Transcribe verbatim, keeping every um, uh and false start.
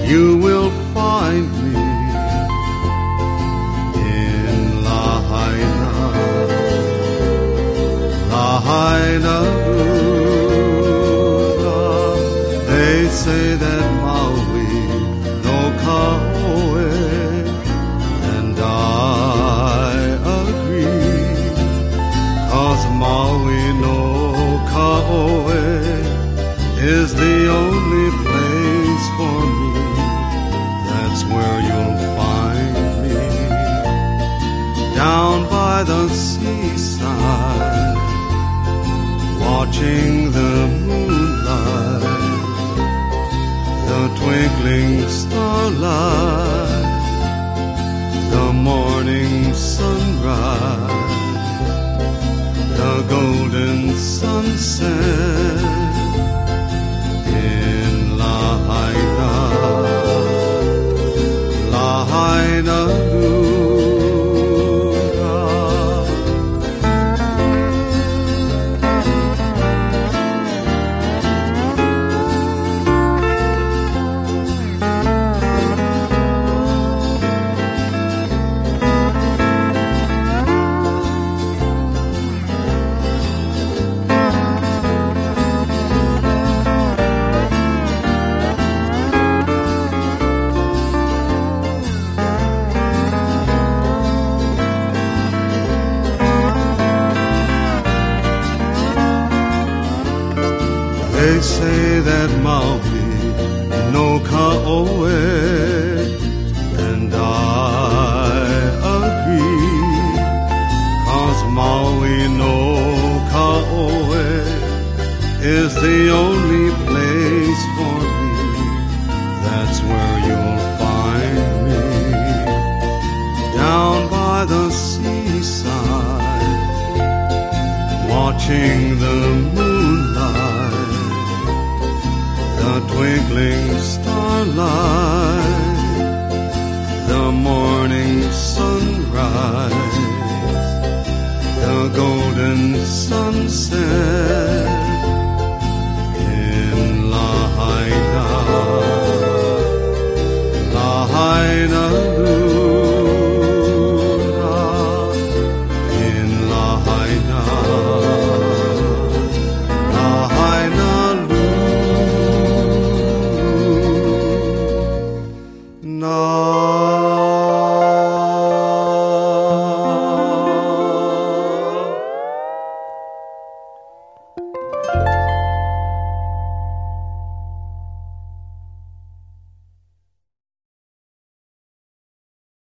you will find me in Lahaina, Lahaina. They say that Maui no Kaoe, and I agree, 'cause Maui no Kaoe is the only place for me. That's where you'll find me, down by the seaside, watching the moonlight, the twinkling starlight, the morning sunrise, the golden sunset in Lahaina, Lahaina. They say that Maui no Kaoe, and I agree, 'cause Maui no Kaoe is the only place for me. That's where you'll find me, down by the seaside, watching the moonlight, the twinkling starlight, the morning sunrise, the golden sunset in Lahaina, Lahaina. In Lahaina, Lahaina. No.